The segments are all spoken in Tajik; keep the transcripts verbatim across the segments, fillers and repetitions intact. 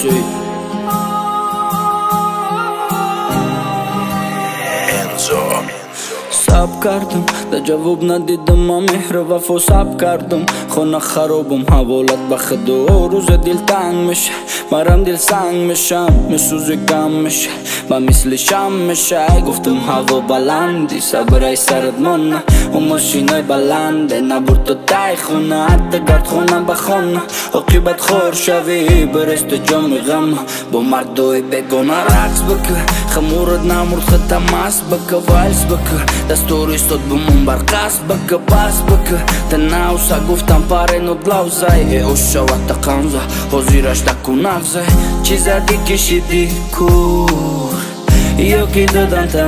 shit. Sab kardam da javоб nadidam ma mehr vafo sab kardam khona kharobum havolat ba khido roze dil tang mish maram dil sang misham misuze gam mish ba misli sham mish ay guftum havo balandi sabray sarad monna o mashinoy balande naburt tay khona at gard khona ba khona oqibat khor shavi berest jam gam bo mardoy begona raqs bak khamurad namur khatamas bak vals bak Story stot bumum barqas baka pas baka Tanau sa guftam pare no dlauzaj E ushava ta kanza Hozirash ta kunavzaj Qiza di kishidi kur Jo ki dëdan të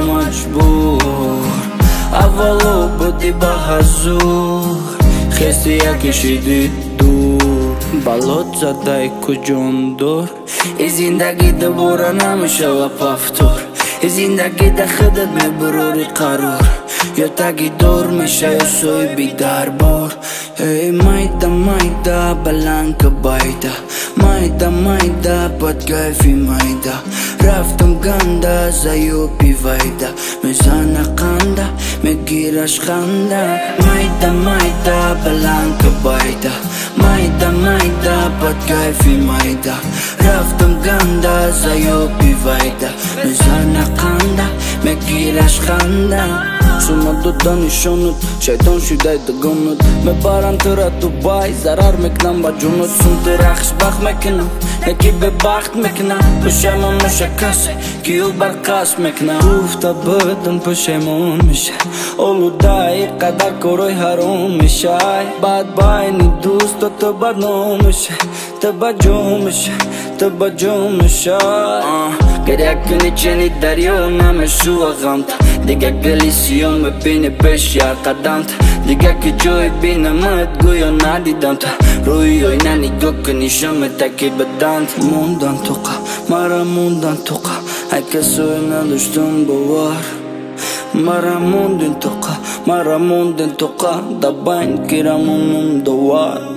majbur Avalo bëti bahazur Khesti ja kishidi dur Balot zadaj ku gjondor I zindagi dë bura namisha la paftor I zindagi dë khëdët me bërori qarur Jo tagi dormi shajo soj bidar bor Ej majda majda balanka bajda Majda majda pat kajfi majda Raftëm ganda za jo pivajda Me zana kanda me gira shkanda Majda majda balanka bajda Majda majda pat kajfi majda Raftëm ganda za jo pivajda Me zana kanda me gira shkanda Shumë do të nishonut, shajton shydaj të gëmët Me paran të ratu baj, zarar me këna mba gjunët Shumë të raksh bak me këna, e ki be bakt me këna Pëshemon më shakase, ki u barkas me këna Ufta bëtën pëshemon me shaj O ludaj, kadar koroj haron me shaj Bad baj një dus të të badnon me shaj Të badjon me shaj, të badjon me shaj Kërja këni qeni darjona me shua ghamta Diga gëlision me pini peshja ka danta Diga ki gjoj bina më të gujo nadi danta Rujoj nani gokë një shumë të ki bedant Mundan toka, mara mundan toka Aj kësoj në lushtën bëvar Mara mundin toka, mara mundin toka Da bajnë kira mundun doar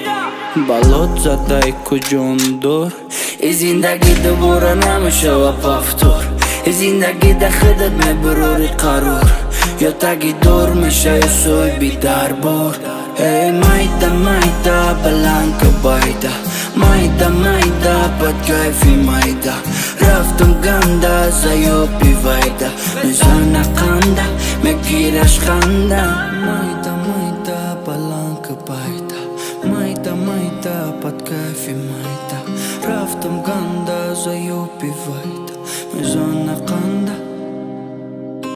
Balot zadaj ku gjondor I zindagi dë bura në më shëva paftor I zindagi dë khëdët me bërori qarur Jo tagi dormi shajo soj bidar bor Ej majda majda balanka bajda Majda majda pat kajfi majda Raftëm ganda za jo pivajda Me zana kanda me gira shkanda Majda majda balanka bajda Majda majda pat kajfi majda Raftëm ganda za jo pivajda Me zana kanda